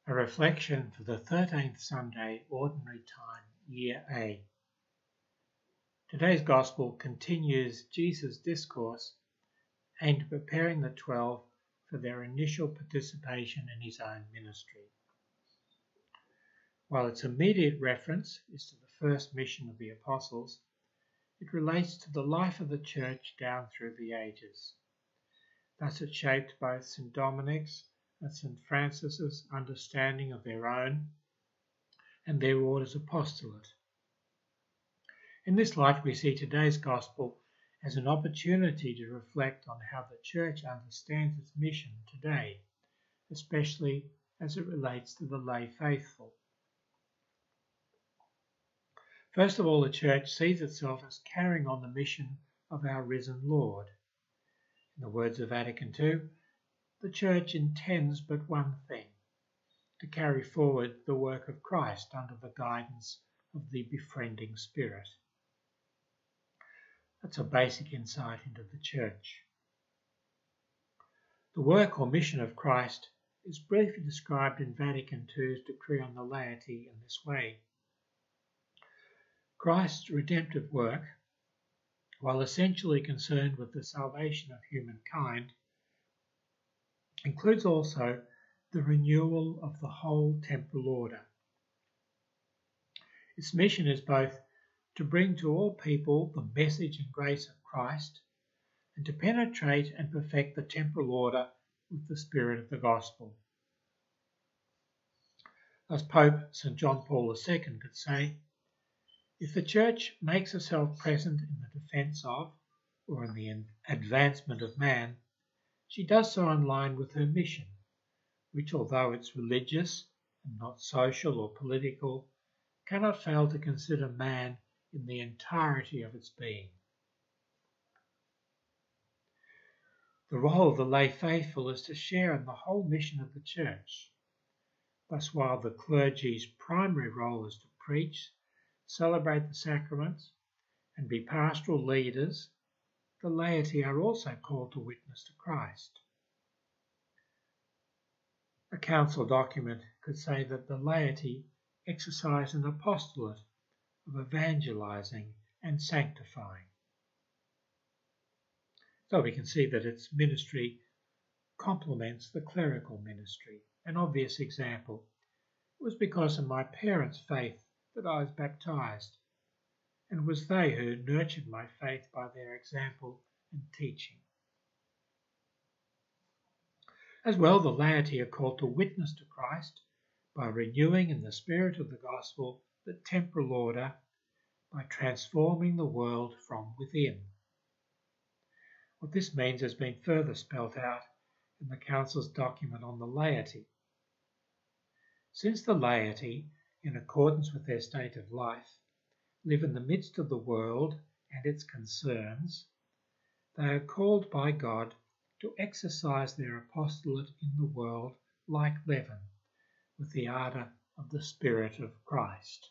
A reflection for the 13th Sunday, Ordinary Time, Year A. Today's Gospel continues Jesus' discourse aimed at preparing the 12 for their initial participation in his own ministry. While its immediate reference is to the first mission of the Apostles, it relates to the life of the Church down through the ages. Thus it shaped both St. Dominic's and St. Francis's understanding of their own and their order's apostolate. In this light, we see today's Gospel as an opportunity to reflect on how the Church understands its mission today, especially as it relates to the lay faithful. First of all, the Church sees itself as carrying on the mission of our risen Lord. In the words of Vatican II, the Church intends but one thing: to carry forward the work of Christ under the guidance of the befriending Spirit. That's a basic insight into the Church. The work or mission of Christ is briefly described in Vatican II's decree on the laity in this way. Christ's redemptive work, while essentially concerned with the salvation of humankind, includes also the renewal of the whole temporal order. Its mission is both to bring to all people the message and grace of Christ and to penetrate and perfect the temporal order with the spirit of the gospel. As Pope St. John Paul II could say, if the Church makes herself present in the defence of, or in the advancement of man, she does so in line with her mission, which, although it's religious and not social or political, cannot fail to consider man in the entirety of its being. The role of the lay faithful is to share in the whole mission of the Church. Thus, while the clergy's primary role is to preach, celebrate the sacraments, and be pastoral leaders, the laity are also called to witness to Christ. A council document could say that the laity exercise an apostolate of evangelizing and sanctifying. So we can see that its ministry complements the clerical ministry. An obvious example was because of my parents' faith that I was baptized, and it was they who nurtured my faith by their example and teaching. As well, the laity are called to witness to Christ by renewing in the spirit of the gospel the temporal order, by transforming the world from within. What this means has been further spelt out in the Council's document on the laity. Since the laity, in accordance with their state of life, live in the midst of the world and its concerns, they are called by God to exercise their apostolate in the world like leaven, with the ardour of the Spirit of Christ.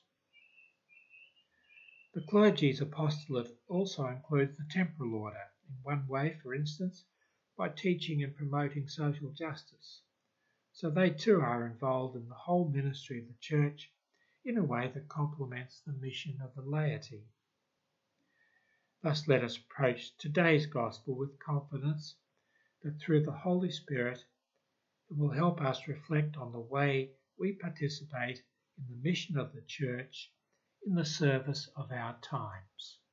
The clergy's apostolate also includes the temporal order, in one way, for instance, by teaching and promoting social justice. So they too are involved in the whole ministry of the Church in a way that complements the mission of the laity. Thus let us approach today's Gospel with confidence that through the Holy Spirit it will help us reflect on the way we participate in the mission of the Church in the service of our times.